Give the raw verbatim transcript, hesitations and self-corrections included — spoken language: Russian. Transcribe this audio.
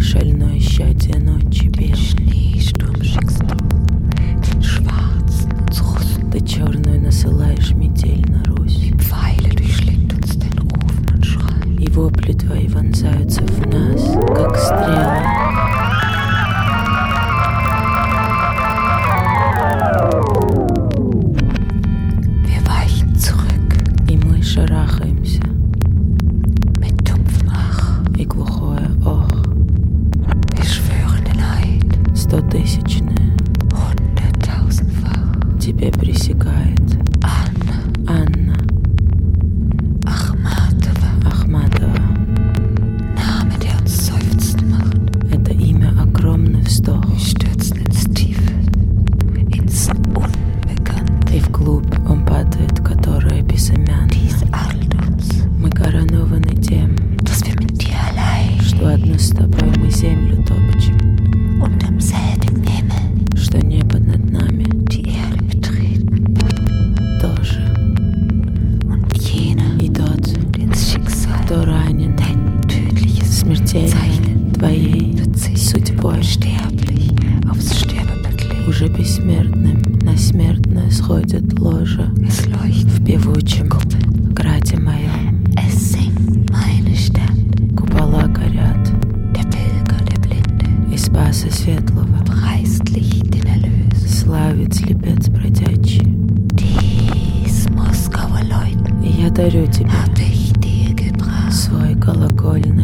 шальное исчадие ночи белой. Schneesturm schickst du, den schwarzen uns Russen. Ты черную насылаешь метель на Русь. Die Pfeile durchschlägt uns den Rufen und Schrei. И вопли твои вонзаются в нас, как стрелы. Wir weichen zurück. И мы шарахаемся. Mit dumpfem Ach. И глухое ох. Wir schwören den Eid. Стотысячное Hunderttausendfach. тебе пресекает Anna Анна Achmatova. Ахматова. Name, der uns seufzen macht. Это имя огромный вздох. Wir stürzen ins Tiefe, ins Unbekannte. И вглубь он падает, которое безымянно. Dies eilt uns, Мы коронованы тем, dass wir mit dir allein что одну с тобой мы землю топчем, unterm selben Himmel что небо над нами die Erde betreten. тоже. Und jener, И тот, den's Schicksal кто ранен dein tödliches смертельной zeichnet, твоей wird sich судьбой, sterblich aufs Sterbebett legen. уже бессмертным на смертное сходит ложа. Es leuchtet В певучем граде моем Es singt meine Stadt, купола горят, der Pilger, der Blinde, и Спаса Светлого preist Licht den Erlös. славит слепец бродячий. Dies Moskauer Läuten И я дарю тебе hab ich dir gebracht. свой колокольный